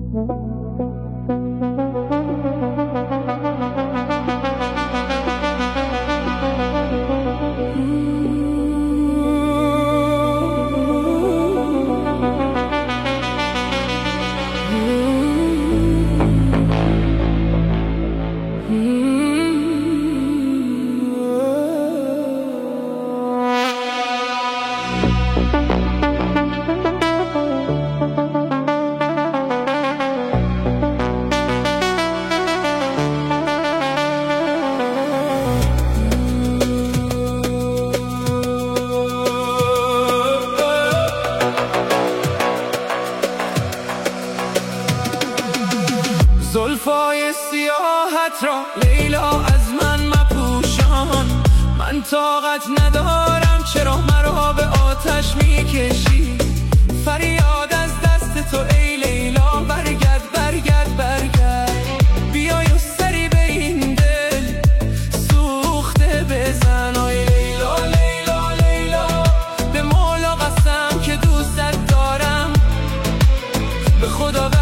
زلفای سیاحت را لیلا از من مپوشان، من طاقت ندارم، چرا مرا به آتش میکشی؟ فریاد از دست تو ای لیلا، برگرد برگرد برگرد، بیای و سری به این دل سوخته بزن. آی لیلا لیلا لیلا، به مولا قسم که دوست دارم، به خدا